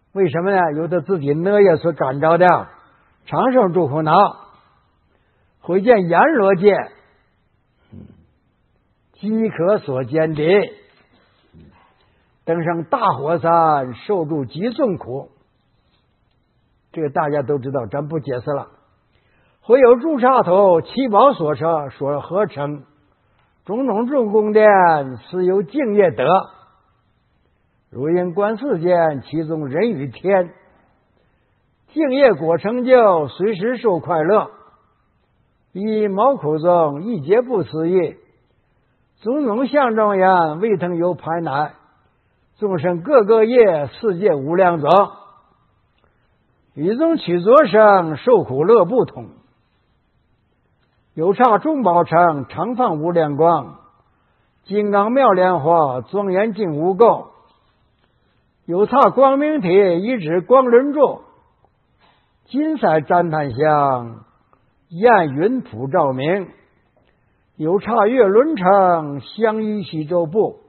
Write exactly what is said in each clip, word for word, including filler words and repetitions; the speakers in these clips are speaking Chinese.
为什么呢？由他自己额叶所感召的长生住苦恼，会见阎罗界饥渴所见的，登上大火山，受住极重苦。这个大家都知道，咱不解释了。会有朱砂头七宝所成所合成，种种众宫殿，是有敬业德。如因观世间，其中人与天，敬业果成就，随时受快乐。以毛口中一劫不思议，种种相庄严，未曾有排乃。众生各个业，世界无量种，与中取着生，受苦乐不同。有刹众宝城，常放无量光，金刚妙莲花，庄严净无垢。有刹光明体，一指光轮柱，金色赞叹香，焰云普照明。有刹月轮城，香依西周部，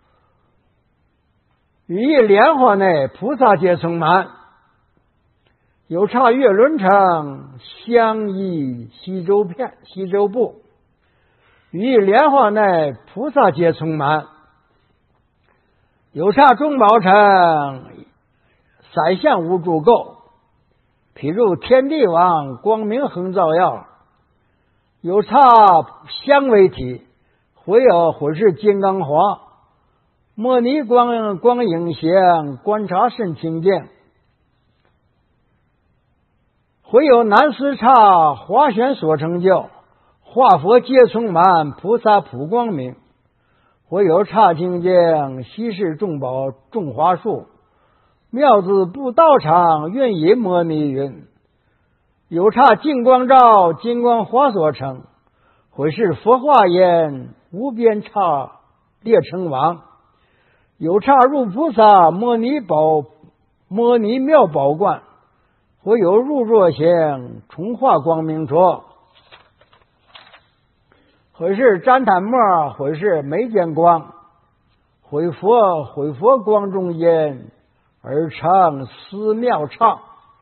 于一莲花内，菩萨皆充满。有刹月轮城，香依西周片西周部，于一莲花内，菩萨皆充满。有刹中宝城，色相无诸垢，譬如天地王，光明恒照耀。有刹香为体，会有会是金刚花，摩尼光光影像，观察甚清净。会有南师刹华玄所成就，化佛皆充满，菩萨普光明。会有刹清净，稀世众宝种华树，妙子布道场，运以摩尼云。有刹净光照，金光华所成，会是佛化言，无边刹列成王。有刹入菩萨，摩尼宝摩尼妙宝观，会有入若行，重化光明处。会是旃檀末，会是眉间光，会佛会佛光中间，而成思妙唱。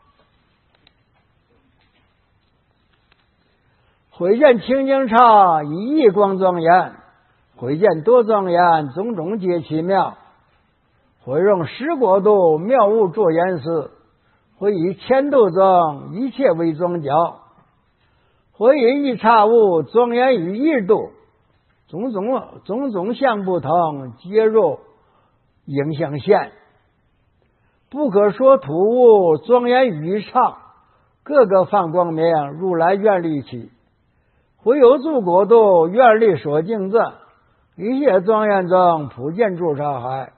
会见清净刹，以一光庄严，会见多庄严，种种皆奇妙。会用十国度妙物作言师，会以千度中一切为庄教。会以一刹物庄严于一度，种种种种相不同，皆入影像现。不可说土物庄严于一刹，各个放光明，如来愿力起。会有诸国度愿力所敬赠，一切庄严中普见诸刹海。